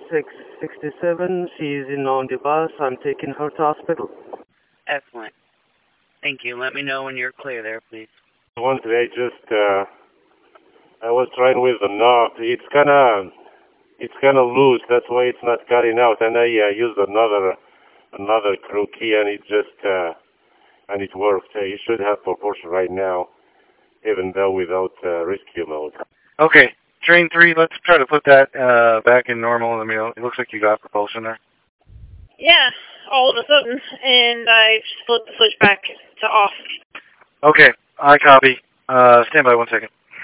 667. She's in on the bus. I'm taking her to hospital. Excellent. Thank you. Let me know when you're clear there, please. One today, I was trying with the knob. It's kind of loose. That's why it's not cutting out. And I used another screw key, and and it worked. You should have propulsion right now, even though without rescue mode. Okay, train 3. Let's try to put that back in normal. I mean, it looks like you got propulsion there. Yeah, all of a sudden, and I flipped the switch back to off. Okay, I copy. Stand by 1 second.